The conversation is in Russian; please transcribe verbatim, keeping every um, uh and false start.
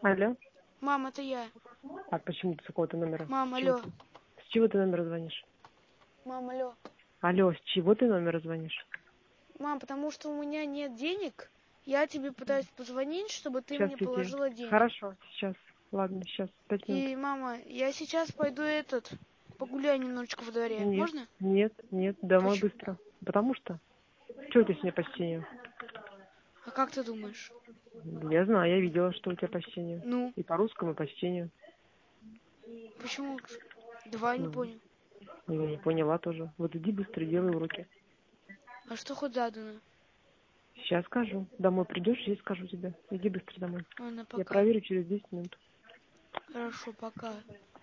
Алло. Мам, это я. А почему ты с какого-то номера? Мам, С чего алло. ты? С чего ты номера звонишь? Мам, алло. Алло, с чего ты номера звонишь? Мам, потому что у меня нет денег. Я тебе пытаюсь позвонить, чтобы ты Сейчас мне я тебе... положила денег. Хорошо, сейчас. Ладно, сейчас, пять минут. И, мама, я сейчас пойду этот, погуляю немножечко во дворе. Нет, Можно? нет, нет, домой Почему? быстро. Потому что? Что ты с ней по чтению? А как ты думаешь? Я знаю, я видела, что у тебя по чтению. Ну, И по русскому, и по чтению. почему? Два, не Ну, понял. я не поняла тоже. Вот иди быстро, делай уроки. А что хоть задано? Сейчас скажу. Домой придешь, я скажу тебе. Иди быстро домой. Ладно, Я пока. проверю через десять минут. Хорошо, пока.